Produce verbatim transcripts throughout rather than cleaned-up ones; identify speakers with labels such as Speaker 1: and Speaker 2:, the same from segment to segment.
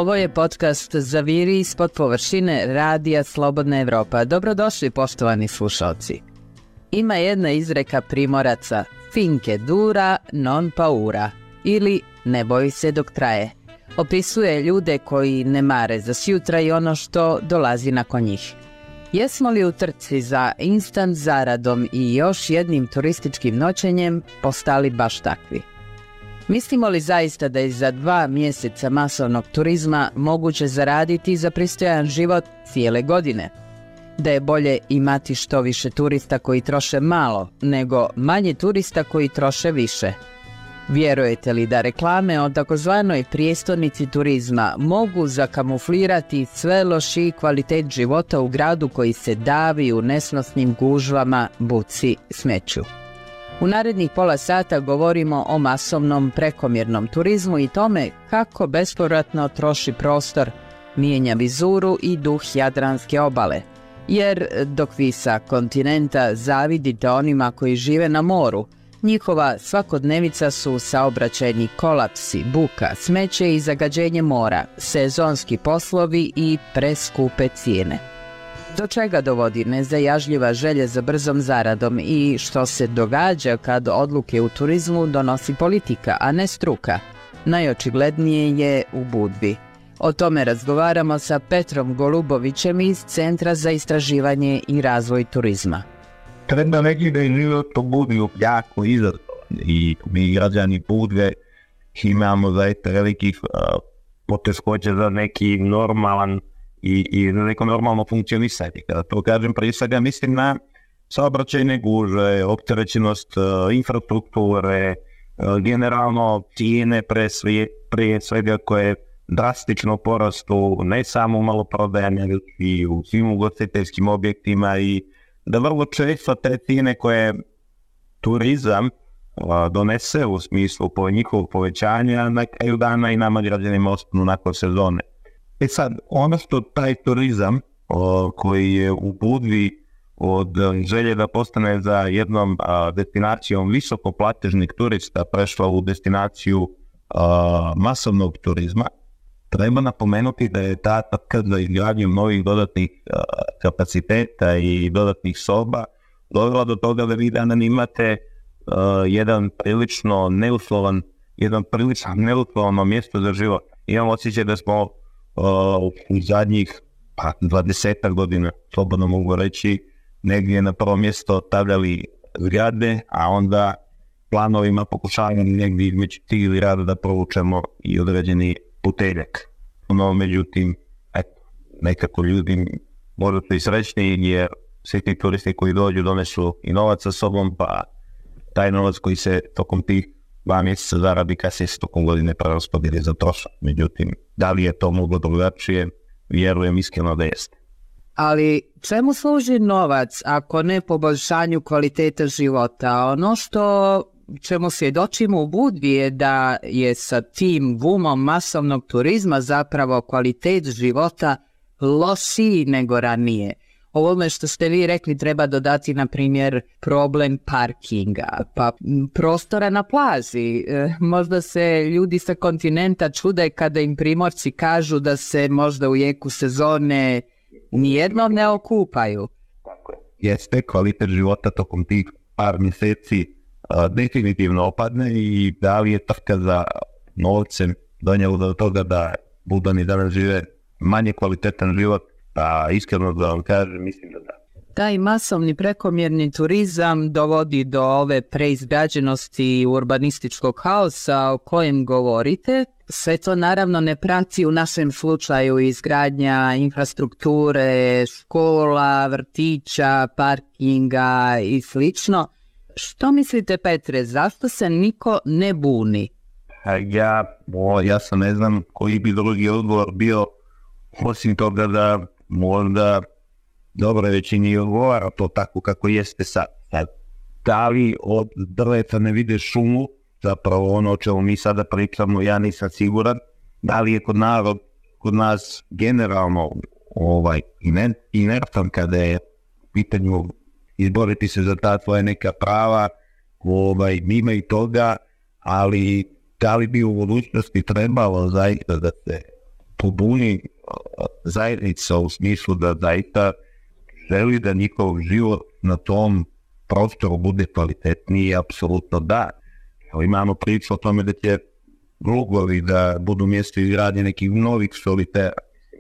Speaker 1: Ovo je podcast Zaviri ispod površine radija Slobodna Evropa. Dobrodošli, poštovani slušalci. Ima jedna izreka Primoraca, finke dura non paura, ili ne boji se dok traje. Opisuje ljude koji ne mare za sjutra i ono što dolazi nakon njih. Jesmo li u trci za instant zaradom i još jednim turističkim noćenjem postali baš takvi? Mislimo li zaista da je za dva mjeseca masovnog turizma moguće zaraditi za pristojan život cijele godine? Da je bolje imati što više turista koji troše malo, nego manje turista koji troše više? Vjerujete li da reklame o takozvanoj prijestolnici turizma mogu zakamuflirati sve lošiji kvalitet života u gradu koji se davi u nesnosnim gužvama, buci, smeću? U narednih pola sata govorimo o masovnom prekomjernom turizmu i tome kako bespovratno troši prostor, mijenja vizuru i duh Jadranske obale. Jer dok vi sa kontinenta zavidite onima koji žive na moru, njihova svakodnevica su saobraćajni kolapsi, buka, smeće i zagađenje mora, sezonski poslovi i preskupe cijene. Do čega dovodi nezajažljiva želja za brzom zaradom i što se događa kad odluke u turizmu donosi politika, a ne struka? Najočiglednije je u Budvi. O tome razgovaramo sa Petrom Golubovićem iz Centra za istraživanje i razvoj turizma.
Speaker 2: Treba reći da je život u Budvi jako izazovan i mi građani Budve imamo zaista velikih uh, poteškoća za neki normalan i, i za neko normalno funkcionisanje. Kada to kažem, prije svega mislim na saobraćajne gužve, opterećenost uh, infrastrukture, uh, generalno cijene pre sve, prije svega koje drastično porastu ne samo u maloprodajanju i u svim ugostiteljskim objektima i da vrlo često te cijene koje turizam uh, donese u smislu po njihovog povećanja na kraju dana i nama građanima ostanu nakon sezone. E sad, ono što taj turizam uh, koji je u Budvi od želje da postane za jednom uh, destinacijom visokoplatežnih turista prešla u destinaciju uh, masovnog turizma, treba napomenuti da je ta trka za izgradnjom novih dodatnih uh, kapaciteta i dodatnih soba dovela do toga da vi danas imate uh, jedan prilično neuslovan, jedan prilično neuslovano mjesto za život. Imam osjećaj da smo uh, u zadnjih pa, dvadesetak godina, slobodno mogu reći, negdje na prvo mjesto stavljali zgrade, a onda planovima pokušavamo negdje između tih zgrada da provučemo i određeni puteljak. No, međutim, eto, nekako ljudi možda su i srećni jer svi ti turisti koji dođu donesu i novac sa sobom, pa taj novac koji se tokom tih dva mjeseca zaradi kasnije se tokom godine preraspodijeli za trošak. Međutim, da li je to moglo drugačije, vjerujem iskreno da jeste.
Speaker 1: Ali čemu služi novac ako ne poboljšanju kvaliteta života? Ono što čemu svjedočimo u Budvi je da je sa tim bumom masovnog turizma zapravo kvalitet života lošiji nego ranije. Ovome što ste vi rekli treba dodati, na primjer, problem parkinga, pa prostora na plaži. E, možda se ljudi sa kontinenta čude kada im Primorci kažu da se možda u jeku sezone nijednom ne okupaju.
Speaker 2: Tako je. Jeste, kvalitet života tokom tih par mjeseci a, definitivno opadne i da li je trka za novcem donijelo do toga da Budani danas žive manje kvalitetan život, a iskreno da vam kažem, mislim da da.
Speaker 1: Taj masovni prekomjerni turizam dovodi do ove preizgrađenosti i urbanističkog haosa o kojem govorite. Sve to naravno ne prati u našem slučaju izgradnja infrastrukture, škola, vrtića, parkinga i slično. Što mislite, Petre, zašto se niko ne buni?
Speaker 2: Ja, o, ja sam ne znam koji bi drugi odgovor bio, osim toga da možda dobro većini odgovara to tako kako jeste sad. Da li od drveta ne vide šumu, zapravo ono o čemu mi sada pričamo, ja nisam siguran. Da li je kod narod, kod nas generalno ovaj, inertan kada je pitanju izboriti se za ta tvoja neka prava, ovaj, ima i toga, ali da li bi u budućnosti trebalo zaista da se pobuni zajednica u smislu da zaista želi da njihov život na tom prostoru bude kvalitetniji, apsolutno da. Evo, imamo priču o tome da će Glugovi da budu mjesto izgradnje nekih novih solitera.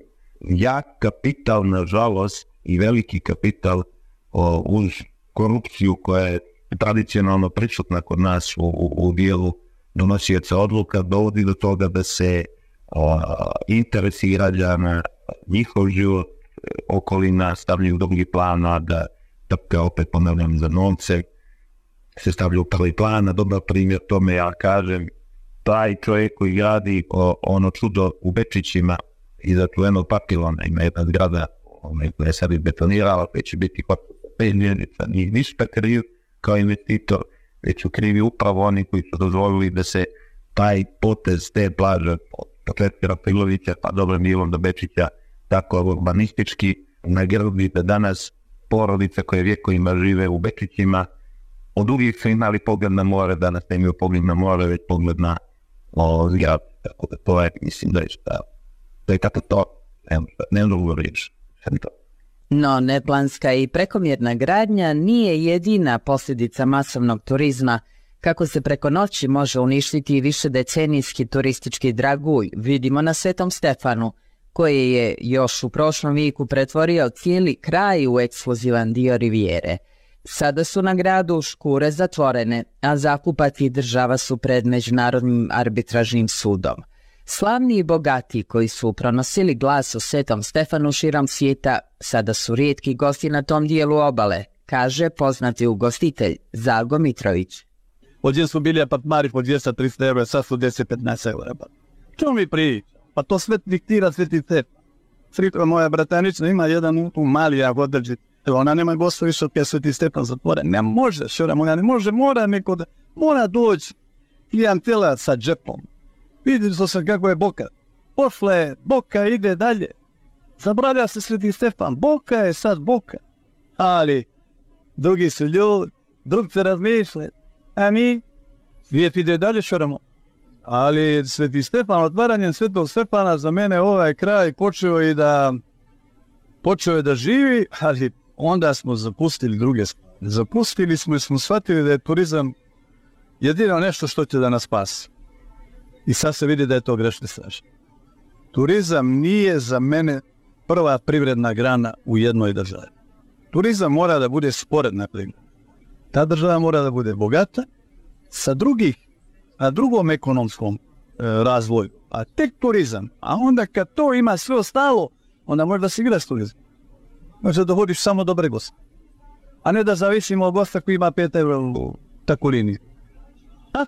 Speaker 2: Jak kapital, nažalost, i veliki kapital o, uz korupciju koja je tradicionalno prisutna kod nas u, u, u dijelu donosioca odluka, dovodi do toga da se o, interesi građana, njihov život, okolina stavljaju u drugi plan, a da trpke, opet ponavljam, za novce se stavlja u prvi plan. A dobar primjer tome, ja kažem, taj čovjek koji gradi o, ono čudo u Bečićima iza čuvenog papilona, ima jedna zgrada koja je sad izbetonirala, koja će biti pet mjenica, nije ništa kriv kao investitor, već su krivi upravo oni koji su dozvolili da se taj potez te plaže od Petera Pilovića pa dobro Milom do Bečića tako urbanistički nagradi da danas porodice koje vjekovima žive u Bečićima od uvijek su imali pogled na more, danas ne imaju pogled na more, već pogled na o, zgrad. Tako da to je, mislim da je šta, to je kako to, ne mogu reći.
Speaker 1: No, neplanska i prekomjerna gradnja nije jedina posljedica masovnog turizma. Kako se preko noći može uništiti višedecenijski turistički dragulj, vidimo na Svetom Stefanu, koji je još u prošlom vijeku pretvorio cijeli kraj u ekskluzivan dio rivijere. Sada su na gradu škure zatvorene, a zakupac i država su pred Međunarodnim arbitražnim sudom. Slavni i bogati koji su pronosili glas o Svetom Stefanu širom svijeta, sada su rijetki gosti na tom dijelu obale, kaže poznati ugostitelj Zago Mitrović.
Speaker 3: Ovdje su bili apartmani po dvjesto do tristo eura, sad su deset do petnaest eura. Čemu mi priča? Pa to sve diktira Sveti Stefan. Sritra moja bratanična ima jedan u mali jak odrđi. Ona nema gosta više od kje Sveti Stefan zatvoren. Ne može, šora moja, ne može, mora neko da, mora doći klijentela sa džepom. Vidjeli smo se kako je Boka. Pošla je, Boka ide dalje. Zabravlja se Sveti Stefan. Boka je sad Boka. Ali drugi su ljudi, drugi se razmišljaju. A mi, svijet ide dalje, šoramo. Ali Sveti Stefan, otvaranjem Svetog Stefana za mene ovaj kraj počeo i da počeo je da živi, ali onda smo zapustili druge stvari. Zapustili smo i smo shvatili da je turizam jedino nešto što će da nas spasi. I sad se vidi da je to grešni straž. Turizam nije za mene prva privredna grana u jednoj državi. Turizam mora da bude sporedna privredna. Ta država mora da bude bogata sa drugih, a drugom ekonomskom e, razvoju. A tek turizam. A onda kad to ima sve ostalo, onda može da se igra s turizam. Može da dovodiš samo dobre goste. A ne da zavisimo od gosta koji ima pet eura u takvu liniju. A?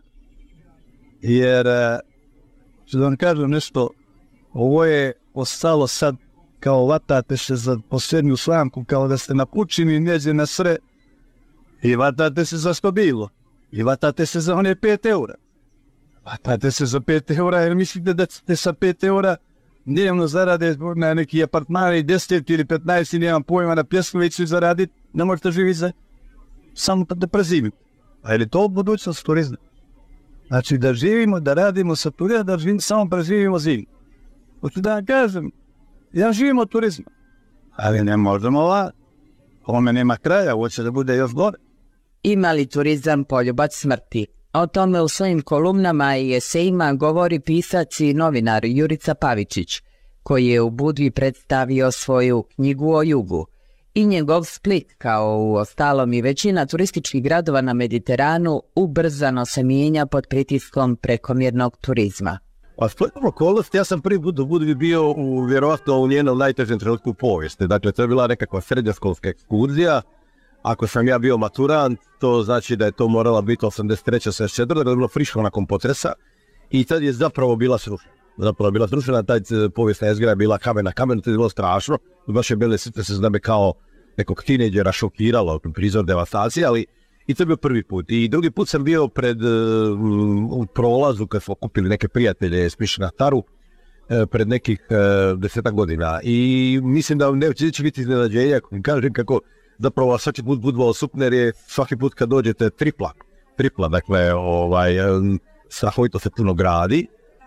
Speaker 3: Jer, ću da vam kažem nešto, ovo je ostalo sad kao vatate se za posljednju slamku, kao da ste na pučini njeđe na sre i vatate se za što bilo. I vatate se za one pet eura. Vatate se za pet eura jer mislite da ćete sa pet eura dnevno zarade na neki apartmani deset ili petnaest i nemam pojma na Pljeskoviću zaraditi, ne možete živjeti za samo da prezimite. A je li to budućnost turizma? Znači da živimo, da radimo sa turizma, da živimo, samo preživimo zimu. Hoću da vam kažem, ja živim od turizma, ali ne možemo ovdje. Ovome nema kraja, hoće da bude još gore.
Speaker 1: Ima li turizam poljubac smrti? O tome u svojim kolumnama i esejima govori pisac i novinar Jurica Pavičić, koji je u Budvi predstavio svoju knjigu o jugu. I njegov Split, kao u ostalom i većina turističkih gradova na Mediteranu, ubrzano se mijenja pod pritiskom prekomjernog turizma.
Speaker 4: A Splitova okolnost, ja sam prvi put u Budvi bio u, vjerovatno u njenom najtežem trenutku u povijesti. Dakle, to je bila nekakva srednjoškolska ekskurzija. Ako sam ja bio maturant, to znači da je to morala biti osamdeset treće osamdeset četvrte da je bilo friško nakon potresa. I tad je zapravo bila srušena. Zapravo je bila srušena, taj povijesna jezgra je bila kamen na kamenu, to je bilo strašno. Baš je bile se znam kao nekog tineđera šokiralo, prizor devastacije, ali i to je bio prvi put. I drugi put sam bio pred, u prolazu kad smo kupili neke prijatelje s Piše na Taru pred nekih desetak godina. I mislim da neće biti iznenađenja, kažem kako zapravo svaki put Budva osupne, jer je svaki put kad dođete tripla, tripla, dakle, ovaj, strahovito se puno gradi,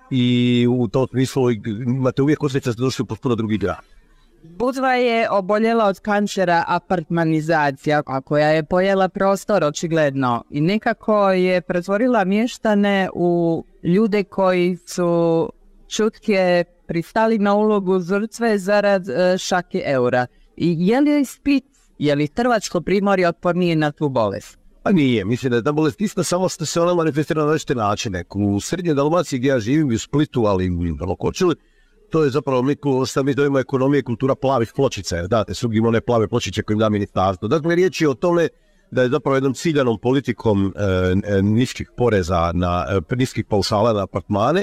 Speaker 4: i u tom smislu imate uvijek osjećaj da ste došli u potpuno drugi grad.
Speaker 1: Budva je oboljela od kancera apartmanizacija, a koja je pojela prostor očigledno i nekako je pretvorila mještane u ljude koji su čutke pristali na ulogu žrtve zarad e, šake eura. I je li Split, je li Hrvatsko primorje otpornije na tu bolest?
Speaker 4: Pa nije, mislim da je ta bolest ista, samo što se ona manifestira na različite načine. U srednjoj Dalmaciji gdje ja živim, u Splitu, ali i u Lokočili, to je zapravo mi, šta mi zovemo ekonomije, kultura plavih pločica, jer date svugim one plave pločiće koje im da ministarstvo. Dakle, riječ je o tome da je zapravo jednom ciljanom politikom e, e, niskih poreza, na, e, niskih paušala na apartmane,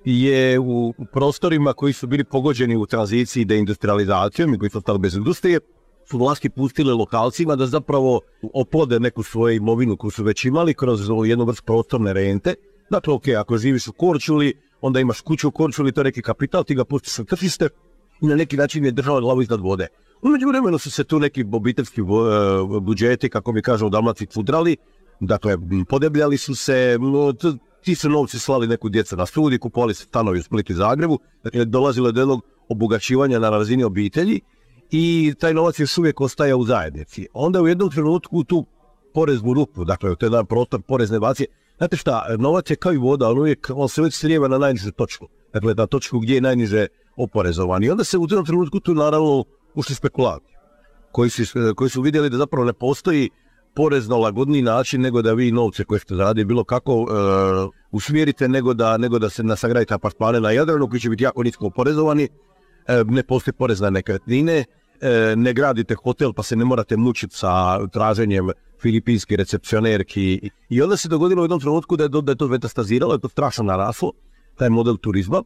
Speaker 4: je u prostorima koji su bili pogođeni u tranziciji deindustrializacijom i koji su ostali bez industrije, su vlasti pustile lokalcima da zapravo oplode neku svoju imovinu koju su već imali kroz jednu vrstu prostorne rente. Dakle, ok, ako živiš u Korčuli, onda imaš kuću u Korčuli, to je neki kapital, ti ga pustiš na tržište i na neki način je država glavu iznad vode. U međuvremenu su se tu neki obiteljski budžeti, kako mi kažu u Dalmaciji, fudrali, dakle, podebljali su se, ti su novci slali neku djeca na studij, kupovali se stanovi u Splitu i Zagrebu, dakle, dolazilo je do jednog obogaćivanja na razini obitelji i taj novac još uvijek ostaje u zajednici. Onda u jednom trenutku tu poreznu rupu, dakle, to je jedan prostor porezne bacije. Znate šta, novac je kao i voda, on, uvijek, on se uvijek slijeva na najnižu točku, dakle, na točku gdje je najniže oporezovan. I onda se u jednom trenutku tu naravno ušli spekulanti, koji su, koji su vidjeli da zapravo ne postoji porezno lagodniji način nego da vi novce koje ste zaradili bilo kako uh, usmjerite nego da, nego da se nasagradite apartmane na Jadranu koji će biti jako nisko oporezovani, uh, ne postoji porez na nekretnine, uh, ne gradite hotel pa se ne morate mučiti sa traženjem filipinski recepcionerki. I onda se dogodilo u jednom trenutku da je, da je to metastaziralo, je to strašno naraslo, taj model turizma,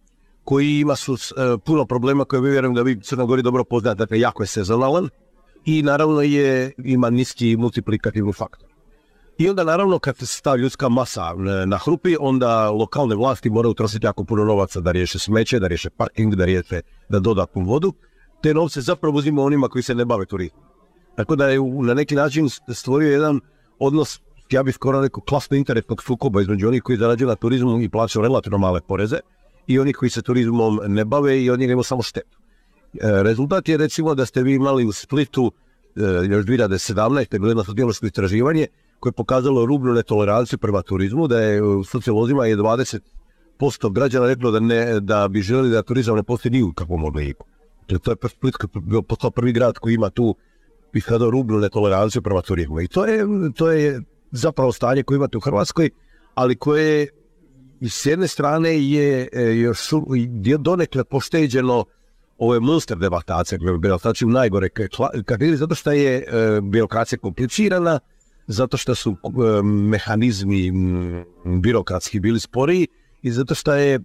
Speaker 4: koji ima su, uh, puno problema koje vi vjerujem da vi Crnoj Gori dobro poznate, dakle jako je sezonalan i naravno je, ima niski multiplikativni faktor. I onda naravno kad se ta ljudska masa nahrupi, onda lokalne vlasti moraju trošiti jako puno novaca da riješe smeće, da riješe parking, da riješe da dodatnu vodu. Te novce zapravo uzima onima koji se ne bave turizmom. Tako da je na neki način stvorio jedan odnos, ja bih skoro rekao, klasno interesnog sukoba između onih koji zarađuju na turizmu i plaćaju relativno male poreze i onih koji se turizmom ne bave i od njega imaju samo štetu. E, rezultat je recimo da ste vi imali u Splitu e, još dvije hiljade sedamnaeste. bilo jedno sociološko istraživanje koje je pokazalo rubnu netoleranciju prema turizmu, da je u sociolozima je dvadeset posto građana reklo da, ne, da bi željeli da turizam ne postoji ni u kakvom obliku. To je Split postao prvi grad koji ima tu iskazao rubnu netoleranciju prema turizmu. I to je, to je zapravo stanje koje imate u Hrvatskoj, ali koje s jedne strane je još donekle pošteđeno ove monster devastacije, birokracije u najgore kategoriji, zato što je e, birokracija komplicirana, zato što su e, mehanizmi m, birokratski bili sporiji i zato što je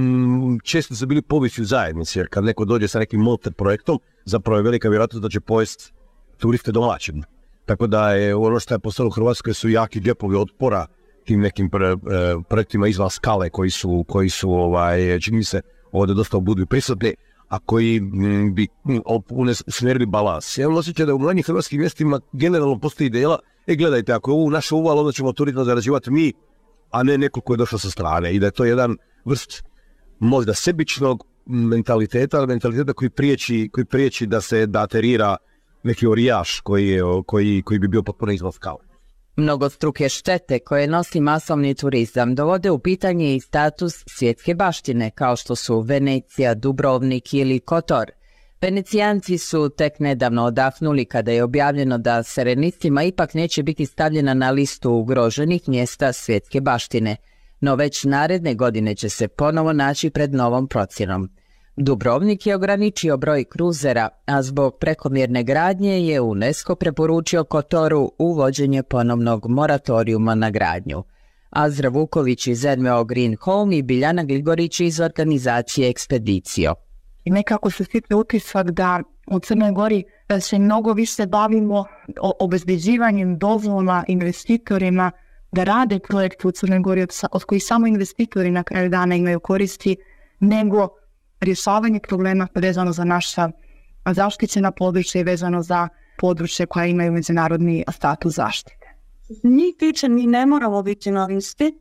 Speaker 4: m, često su bili poviši u zajednici, jer kad neko dođe sa nekim monster projektom, zapravo je velika vjerojatnost da će pojesti turiste domaćim. Tako da je ono što je postalo u Hrvatskoj su jaki djepovi otpora tim nekim pre, e, projektima izvan skale koji su, koji su ovaj, čini mi se, ovdje dosta budu prisutni, a koji m, bi usmjerili balans. Ja imam osjećaj da u manjim hrvatskim mjestima generalno postoji ideja, e gledajte, ako je ovo naš uval, onda ćemo turizam zarađivati mi, a ne neko ko je došao sa strane. I da je to jedan vrst možda sebičnog mentaliteta, ali mentaliteta koji priječi, koji priječi da se da aterira neki orijaš koji, je, koji, koji bi bio potpuno izvan skale.
Speaker 1: Mnogostruke štete koje nosi masovni turizam dovode u pitanje i status svjetske baštine, kao što su Venecija, Dubrovnik ili Kotor. Venecijanci su tek nedavno odahnuli kada je objavljeno da Serenistima ipak neće biti stavljena na listu ugroženih mjesta svjetske baštine, no već naredne godine će se ponovo naći pred novom procjenom. Dubrovnik je ograničio broj kruzera, a zbog prekomjerne gradnje je UNESCO preporučio Kotoru uvođenje ponovnog moratorijuma na gradnju. Azra Vuković iz N V O Green Home i Biljana Gligorić iz organizacije Ekspedicio.
Speaker 5: I nekako se stiče utisak da u Crnoj Gori se mnogo više bavimo obezbeđivanjem dozvola investitorima da rade projekte u Crnoj Gori od kojih samo investitori na kraju dana imaju koristi, nego rješavanje problema vezano za naša zaštićena područja i vezano za područje koja imaju međunarodni status zaštite.
Speaker 6: Njih tiče, mi ne moramo biti novisti,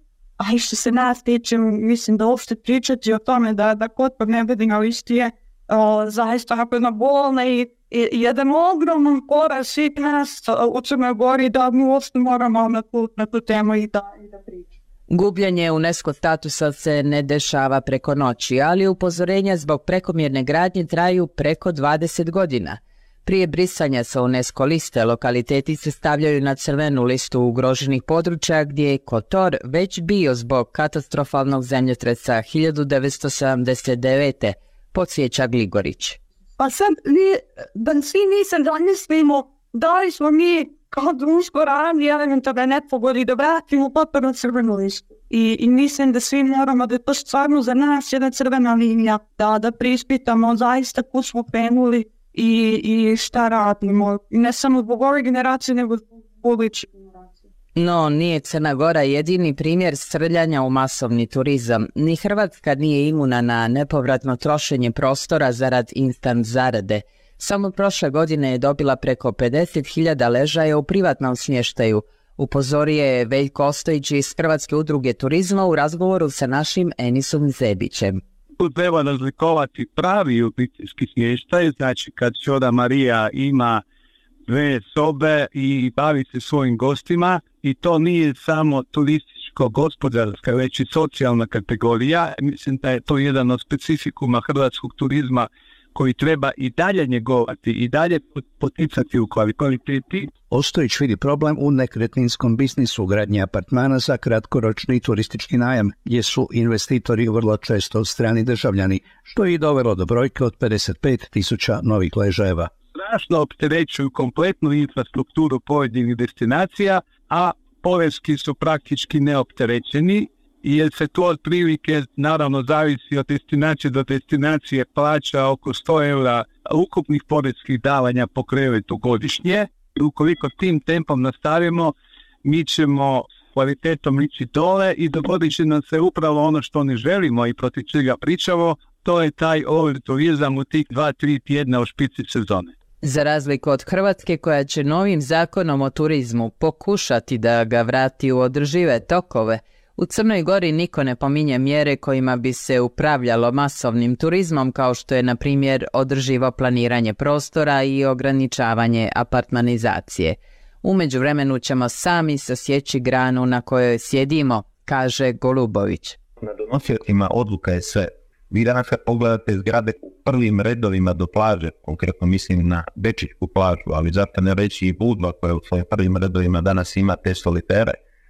Speaker 5: a i što se nas tiče, mislim da uopšte pričati o tome da, da Kotor ne bude na listi je o, zaista napravno bolna i, i jedan ogroman poraz svih nas u Crnoj Gori da mi uopšte moramo na tu, na tu temu i da, i da pričamo.
Speaker 1: Gubljenje UNESCO statusa se ne dešava preko noći, ali upozorenja zbog prekomjerne gradnje traju preko dvadeset godina. Prije brisanja sa UNESCO liste, lokaliteti se stavljaju na crvenu listu ugroženih područja gdje je Kotor već bio zbog katastrofalnog zemljotresa hiljadu devetsto sedamdeset devete. podsjeća Gligorić.
Speaker 5: Pa sad, mi, da svi mi se zamislimo da li smo mi kao društvo rani elementarne nepogodi da vratimo potpuno crvenu listu. I, I mislim da svi moramo da je to stvarno za nas jedna crvena linija, da, da prispitamo zaista kud smo penuli i, i šta radimo. I ne samo zbog ove generacije, nego zbog budućih generacije.
Speaker 1: No, nije Crna Gora jedini primjer srljanja u masovni turizam. Ni Hrvatska nije imuna na nepovratno trošenje prostora zarad instant zarade. Samo prošle godine je dobila preko pedeset hiljada ležaja u privatnom smještaju, upozorio je Veljko Ostojić iz Hrvatske udruge turizma u razgovoru sa našim Enisom Zebićem.
Speaker 3: Tu treba razlikovati pravi obiteljski smještaj, znači kad Ćoda Marija ima dve sobe i bavi se svojim gostima, i to nije samo turističko-gospodarska, već i socijalna kategorija. Mislim da je to jedan od specifikuma hrvatskog turizma koji treba i dalje njegovati i dalje poticati u kvaliteti.
Speaker 6: Ostojić vidi problem u nekretninskom biznisu gradnje apartmana za kratkoročni turistički najam, gdje su investitori vrlo često strani državljani, što je i dovelo do brojke od pedeset pet tisuća novih ležajeva.
Speaker 3: Strašno opterećuju kompletnu infrastrukturu pojedinih destinacija, a porezki su praktički neopterećeni, jer se to otprilike, naravno, zavisi od destinacije do destinacije, plaća oko sto eura ukupnih porezkih davanja po krevetu godišnje. Ukoliko tim tempom nastavimo, mi ćemo kvalitetom ići dole i dogodit će nam se upravo ono što ne želimo i protiv čega pričamo, to je taj overturizam u tih dva, tri tjedna u špici sezone.
Speaker 1: Za razliku od Hrvatske, koja će novim zakonom o turizmu pokušati da ga vrati u održive tokove, u Crnoj Gori niko ne pominje mjere kojima bi se upravljalo masovnim turizmom, kao što je, na primjer, održivo planiranje prostora i ograničavanje apartmanizacije. U međuvremenu ćemo sami sasjeći granu na kojoj sjedimo, kaže Golubović.
Speaker 2: Na donosiocima odluka je sve. Vi danas kad pogledate zgrade u prvim redovima do plaže, konkretno mislim na Bečićku plažu, ali zato ne reći i Budva koja u svojim prvim redovima danas ima te solitere,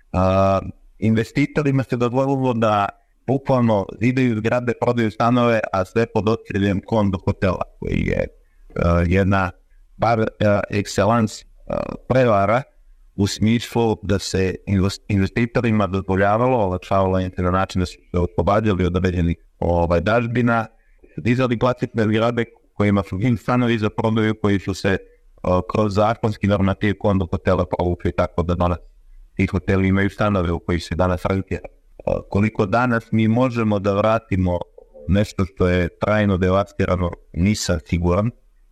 Speaker 2: a, investitorima se dozvolilo da bukvalno zidaju zgrade, prodaju stanove, a sve pod okriljem kondo hotela, koji je uh, jedna par uh, excellence uh, prevara u smislu da se investitorima dozvoljavalo, olakšavalo im se na način da su se oslobađali od određenih ovaj, dažbina, dizali klasične zgrade kojima su im stanovi za prodaju, koji su se uh, kroz zakonski normativ kondo hotela provukli, tako da danas ti hoteli imaju stanove u koji se danas razvija. Koliko danas mi možemo da vratimo nešto što je trajno devastirano, nisam siguran.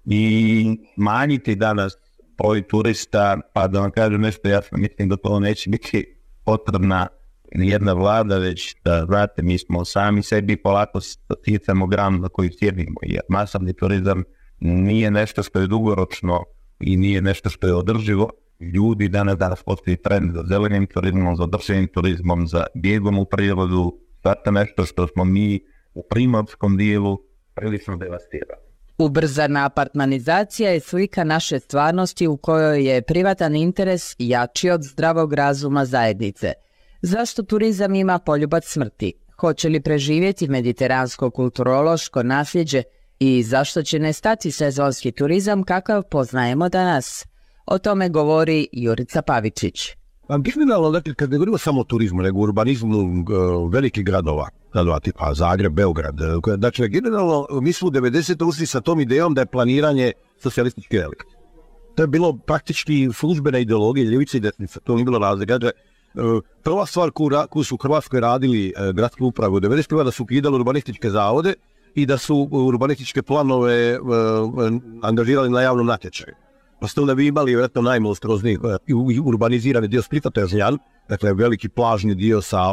Speaker 2: I manjiti danas broj turista, pa da vam kažem nešto, ja mislim da to neće biti potrebna jedna vlada, već da, znate, mi smo sami sebi polako sticamo gram na koju sjedimo, jer masovni turizam nije nešto što je dugoročno i nije nešto što je održivo. Ljudi danas, danas postoji trend za zelenim turizmom, za održivim turizmom, za bijegom u prirodu, zato nešto što smo mi u primorskom dijelu prilično devastirali.
Speaker 1: Ubrzana apartmanizacija je slika naše stvarnosti u kojoj je privatan interes jači od zdravog razuma zajednice. Zašto turizam ima poljubac smrti? Hoće li preživjeti mediteransko kulturološko nasljeđe i zašto će nestati sezonski turizam kakav poznajemo danas? O tome govori Jurica Pavičić.
Speaker 4: Pa generalno, dakle, kad ne govorimo samo o turizmu, nego o urbanizmu uh, velikih gradova, gradova tipa Zagreb, Beograd, uh, dakle, generalno, mi smo u devedesetih ušli sa tom idejom da je planiranje socijalistički relikt. To je bilo praktički službena ideologija, ljevice i desnice, to nije bilo razlika. Dakle, uh, prva stvar koju, koju su u Hrvatskoj radili uh, gradske uprave u devedesetih da su ukidali urbanističke zavode i da su urbanističke planove uh, angažirali na javnom natječaju. Pa ste onda vi imali vjerojatno najmonstruozniji urbanizirani dio Splita, to je Zljan, dakle veliki plažni dio sa o,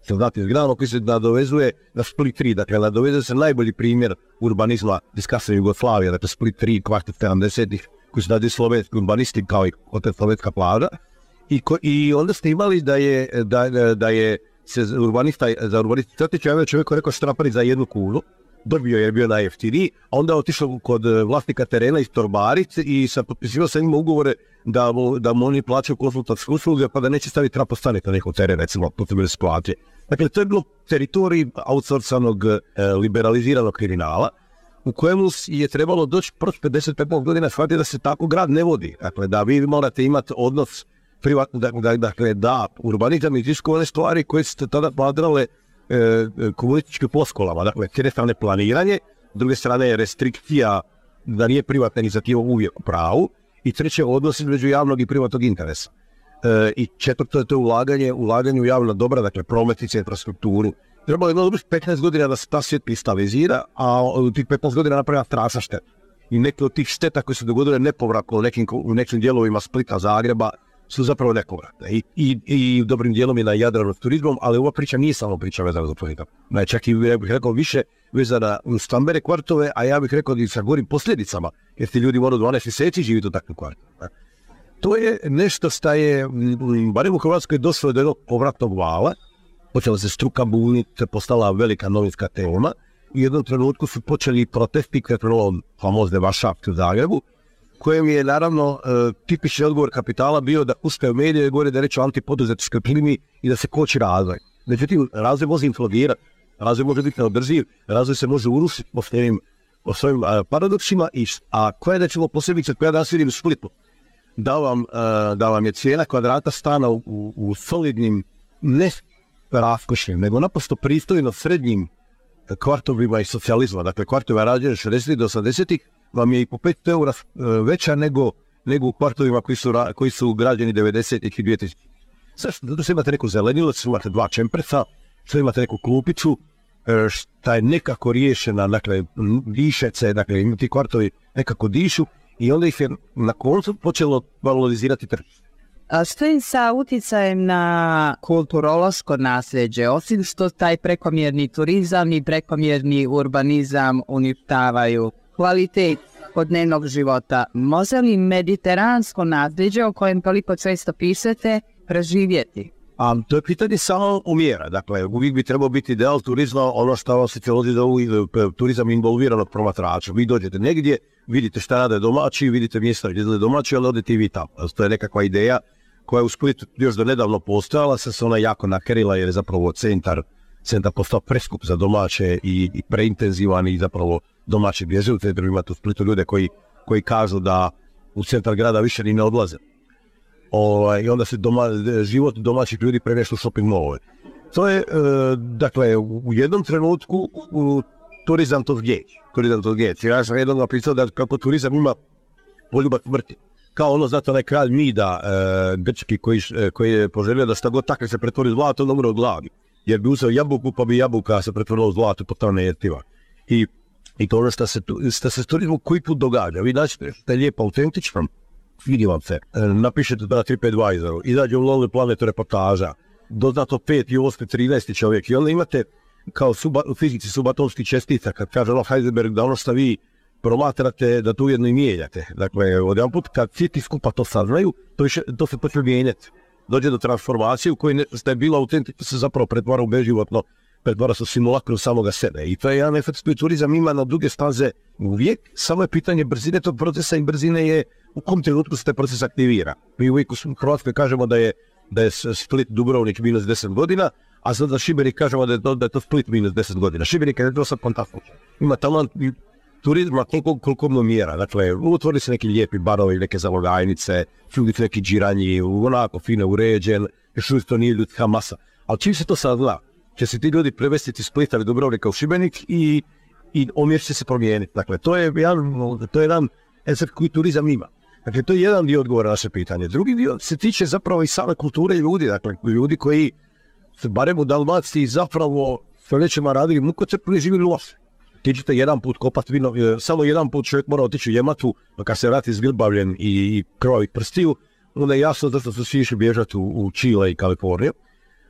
Speaker 4: se znate zgrano koji se nadovezuje na Split tri, dakle nadovezuje se najbolji primjer urbanizma iz kasne Jugoslavije, dakle Split tri, kvartet sedamdesetih, koji su radi slovenski urbanisti kao i hotel Slovenska plaža. I, ko, I onda ste imali da je, da, da je se urbanista, za urbanista Crtića javio čovjek koji rekao štrapari za jednu kunu, dobio je bio najjeftiniji, a onda je otišao kod vlasnika terena iz Torbarice i sa potpisivao sa njima ugovore da mu, da mu oni plaćaju konsultantske usluge pa da neće staviti trapostanik na njihov teren, recimo, to bi se plaće. Dakle, to je bilo teritorij outsourcanog e, liberaliziranog kriminala u kojemu je trebalo doći proći pedeset do petnaest godina shvatiti da se tako grad ne vodi. Dakle, da vi morate imati odnos privatno, dakle, dakle da urbanizam iziskovane stvari koje su tada smatrale e, komunističkim floskulama. Dakle, s jedne strane planiranje, s druge strane je restrikcija da nije privatna inicijativa uvijek u pravu i treće odnos između javnog i privatnog interesa. E, I četvrto je to ulaganje, ulaganje u javna dobra, dakle prometnice, infrastrukturu. Trebalo je jedno dobrih petnaest godina da se ta svijet kristalizira, a u tih petnaest godina napravila strašna šteta. I neke od tih šteta koje su dogodile nepovratno u nekim, u nekim dijelovima Splita, Zagreba, su zapravo nepovratne. I, i, i dobrim dijelom je na Jadranu s turizmom, ali ova priča nije samo priča vezana za turizam. Čak i ja bih rekao više vezana u stambene kvartove, a ja bih rekao i sa gorim posljedicama, jer ti ljudi moraju dvanaest mjeseci živjeti u takvim kvartovima. To je nešto što je, barem u Hrvatskoj, došlo do jednog povratnog vala. Počela se struka buniti, postala velika novinska tema. U jednom trenutku su počeli protesti, krenulo famozne Varšavke u Zagrebu, kojem je naravno e, tipični odgovor kapitala bio da ustaju medije i govore da reći o antipoduzetičkoj klimi i da se koči razvoj. Međutim, razvoj može implodirati, razvoj može biti neodrživ, razvoj se može urušiti po svojim, po svojim a, paradoksima, i, a koja je recimo posebice koja danas vidim u Splitu, da vam, a, da vam je cijena kvadrata stana u, u, u solidnim, ne raskošnim, nego naprosto pristojno srednjim kvartovima i socijalizma, dakle kvartova rađene šezdesetih do osamdesetih, vam je i po pet eura veća nego, nego u kvartovima koji su, koji su građeni devedesetih i dvije tisuće. Zašto? Zato što imate neku zelenilac, imate dva čempresa, što imate neku klupicu, šta je nekako riješena, dakle, dišece, dakle, ti kvartovi nekako dišu i onda ih je na koncu počelo valorizirati tržište.
Speaker 1: A što je sa utjecajem na kulturološko nasljeđe, osim što taj prekomjerni turizam i prekomjerni urbanizam uništavaju kvalitet dnevnog života? Može li mediteransko nasljeđe o kojem toliko često pišete preživjeti?
Speaker 4: A to je pitanje samo umjera. Dakle, uvijek bi trebao biti ideal turizma, ono što vam sociolozi zovu turizam involviranog promatrača. Vi dođete negdje, vidite šta rade domaći, vidite mjesta gdje rade domaći, ali odete i vi tamo. To je nekakva ideja koja je u Splitu još do nedavno postojala, sad se ona jako nakerila jer je zapravo centar, centar postao preskup za domaće i, i preintenzivan i zapravo domaći bježe u centru. Imate u Splitu ljude koji, koji kažu da u centar grada više ni ne odlaze. O, I onda se doma, život domaćih ljudi premješta u shopping mallove. To je, e, dakle, u jednom trenutku u, turizam to zgeći. Turizam to zgeći. Ja sam jednom napisao da kako turizam ima poljubac smrti. Kao ono, znate, onaj kralj Mida, e, grčki, koji, koji je poželio da šta god takve se pretvori u zlato, on umre od gladi. Jer bi uzeo jabuku, pa bi jabuka se pretvorila u zlato, potpuno nejetiva. I, i to ono što se, što se s turizmom koji put događa. Vi naćete što je lijepo, autentično, vidi vam se, e, napišete da na TripAdvisoru, izađe u Lonely Planetu reportaža, doznato pet i osam trinaest čovjek i onda imate kao suba, u fizici subatomskih čestica, kad kaže ono Heisenberg da ono što vi promatrate, da to ujedno i mijenjate. Dakle, odjedan put kad svi ti skupa to saznaju, to, više, to se počne mijenjati. Dođe do transformacije u kojoj ste je bila autentično, se zapravo pretvara u beživotno, pretvara se u simulakru samoga sebe. I to je jedan efekt koji turizam ima na duge staze uvijek, samo je pitanje brzine tog procesa i brzine je u kom trenutku se taj proces aktivira. Mi uvijek u Hrvatskoj kažemo da je, da je Split Dubrovnik minus deset godina, a sad za Šibenik kažemo da je to, da je to Split minus deset godina. Šibenik je to sad fantastično. Ima talent turizma koliko, koliko mno mjera. Dakle, otvori se neki lijepi barovi, neke zalogajnice, čuditi neki džiranji, onako fino uređen, još uvijek to nije ljudska masa. Ali čim se to sad zna, će se ti ljudi prevestiti iz Splita ili Dubrovnika u Šibenik i, i omjer će se promijeniti. Dakle, to je jedan, to je jedan efekt koji turizam ima. Dakle, to je jedan dio odgovora na naše pitanje. Drugi dio se tiče zapravo i same kulture ljudi, dakle, ljudi koji se barem u Dalmaciji zapravo stoljećima radili mukotrpno i živjeli loše. Ti ćete jedan put kopati vino, samo jedan put čovjek mora otići u Jematu, pa kad se vrati zgilbavljen i, i krvavih prstiju, onda je jasno da su svi išli bježati u, u Čile i Kaliforniju.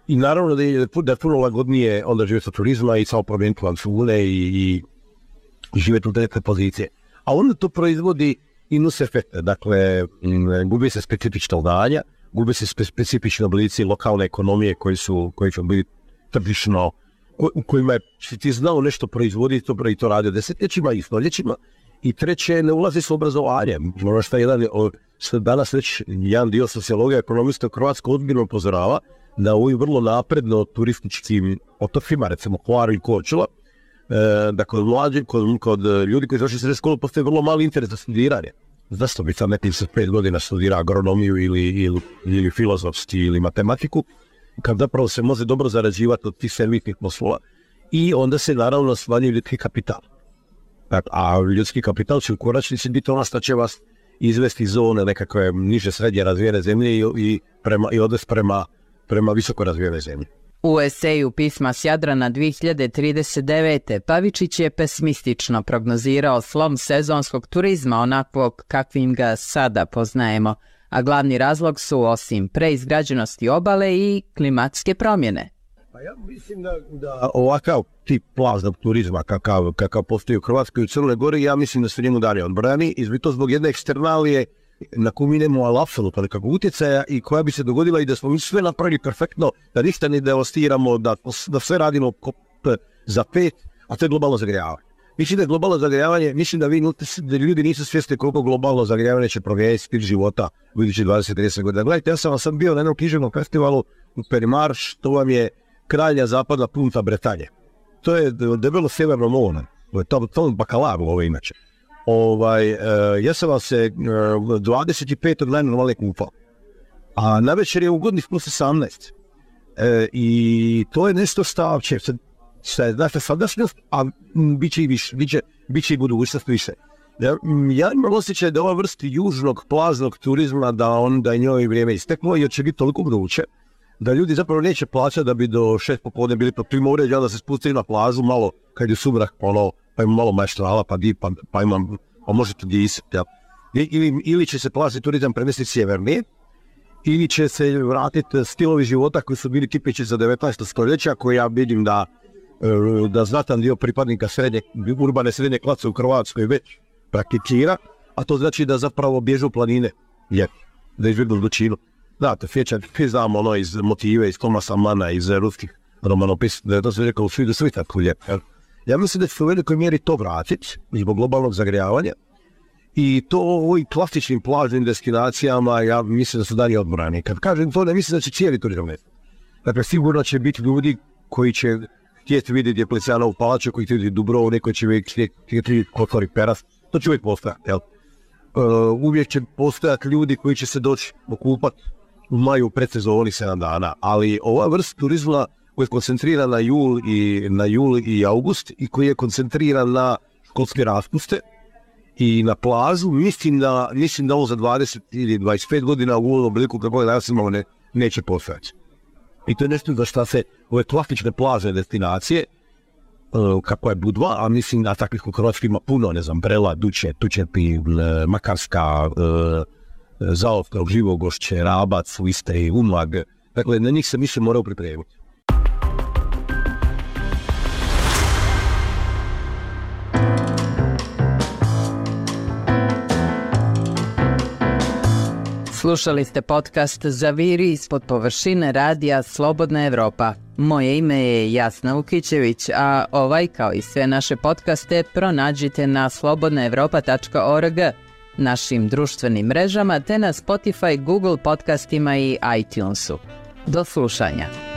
Speaker 4: I naravno da je, da je puno lagodnije onda živjeti od turizma i samo promijeniti lancune i, i živjeti u te pozicije. A onda to proizvodi i nus efekte, dakle, gubi se specifična udanja, gubi se spe, specifični oblici lokalne ekonomije koji su, koji su bili tržišno, u kojima je, si ti znao nešto proizvoditi, to i to radio desetljećima i stoljećima. I treće, ne ulazi s obrazovanjem. Ono što je jedan, što danas već jedan dio sociologija ekonomista u Hrvatskoj ozbiljno upozorava da u ovim vrlo napredno turističkim otocima, recimo Hvar i Korčula, e, da kod mlađi, kod, kod ljudi koji završi srednju školu postoji vrlo mali interes za studiranje. Zašto bi sad neki sa pet godina studira agronomiju ili, ili, ili filozofski ili matematiku, kad zapravo se može dobro zarađivati od tih servisnih poslova i onda se naravno smanjuje ljudski kapital. A ljudski kapital će u konačnici biti ono što će vas izvesti iz zone nekakve niže srednje razvijene zemlje i, i, prema, i odvesti prema, prema visoko razvijene zemlje.
Speaker 1: U eseju Pisma s Jadrana dvije hiljade trideset devete. Pavičić je pesimistično prognozirao slom sezonskog turizma onakvog kakvim ga sada poznajemo, a glavni razlog su osim preizgrađenosti obale i klimatske promjene.
Speaker 4: Pa ja mislim da, da ovakav tip plaznog turizma kakav, kakav postoji u Hrvatskoj i u Crnoj Gori, ja mislim da se njemu dalje odbrani i to zbog jedne eksternalije na koju mi nemamo ali apsolutno nekakvog utjecaja i koja bi se dogodila i da smo mi sve napravili perfektno, da ništa ne devastiramo, da, da sve radimo za pet, a to je globalno zagrijavanje. Mislim da je globalno zagrijavanje, mislim da, vi, da ljudi nisu svjesni koliko globalno zagrijavanje će promijeniti stil života u idućih dvadeset do trideset godina. Gledajte, ja sam sam bio na jednom književnom festivalu u Perimarš, to vam je krajnja zapadna punta Bretanje. To je debelo sjeverno more, to, to je bakalar ovo inače. Ovaj, uh, ja sam vam se uh, dvadeset petog najnormalnije kupao, a na večer je ugodnih plus osamnaest. Uh, I to je nešto stavče, znači sadašnjost, a m, bit će i više, bit će, bit će i budućnost više. Ja, ja imam osjećaj da ova vrsta južnog plaznog turizma, da on da je njoj vrijeme isteklo i će biti toliko vruće, da ljudi zapravo neće plaćati da bi do šest popodne bili pod klima uređaja, da se spustili na plažu malo kad je sumrak, ono, pa ima malo maštrala, pa di, pa, pa imam, pa možete disati. Ja. Ili, ili će se plažni turizam premestiti sjevernije, ili će se vratiti stilovi života koji su bili tipični za devetnaesto stoljeća, koji ja vidim da, da znatan dio pripadnika srednje, urbane srednje klase u Hrvatskoj već prakticira, a to znači da zapravo bježu planine, je, da izvedu zločinu. Znate, sjećam, znam ono iz motive, iz Tomasa Mana, iz ruskih romanopisa, da je to sve rekao u svijetu svi tako lijepo. Ja mislim da će se u velikoj mjeri to vratiti zbog globalnog zagrijavanja i to u ovim klasičnim plažnim destinacijama ja mislim da su dalje odbrani. Kad kažem to, ne mislim da će cijeli turizam nestati. Dakle, sigurno će biti ljudi koji će htjeti vidjeti Dioklecianovu palaču, koji će vidjeti Dubrovnik, koji će vidjeti Kotor i Peras, to će uvijek postojati, jel? Uh, uvijek će postojati ljudi koji će se doći okupati u maju predsezoni sedam dana, ali ova vrsta turizma koji je koncentriran na jul i na jul i august i koji je koncentriran na školske raspuste i na plažu, mislim da mislim da ovo za dvadeset ili dvadeset pet godina u ovom obliku kako je danas imamo ne, neće postojati. I to je nešto za što se ove klasične plažne destinacije uh, kako je Budva, a mislim da takvih u Hrvatskoj ima puno, ne znam, Brela, Duče, Tučepi, Makarska, uh, Zaostrog, Živogošće, Rabac, Liste i Umag. Dakle, na njih se više moraju pripremiti.
Speaker 1: Slušali ste podcast Zaviri ispod površine radija Slobodna Evropa. Moje ime je Jasna Vukićević, a ovaj kao i sve naše podcaste pronađite na slobodna evropa tačka org, našim društvenim mrežama te na Spotify, Google podcastima i iTunesu. Do slušanja.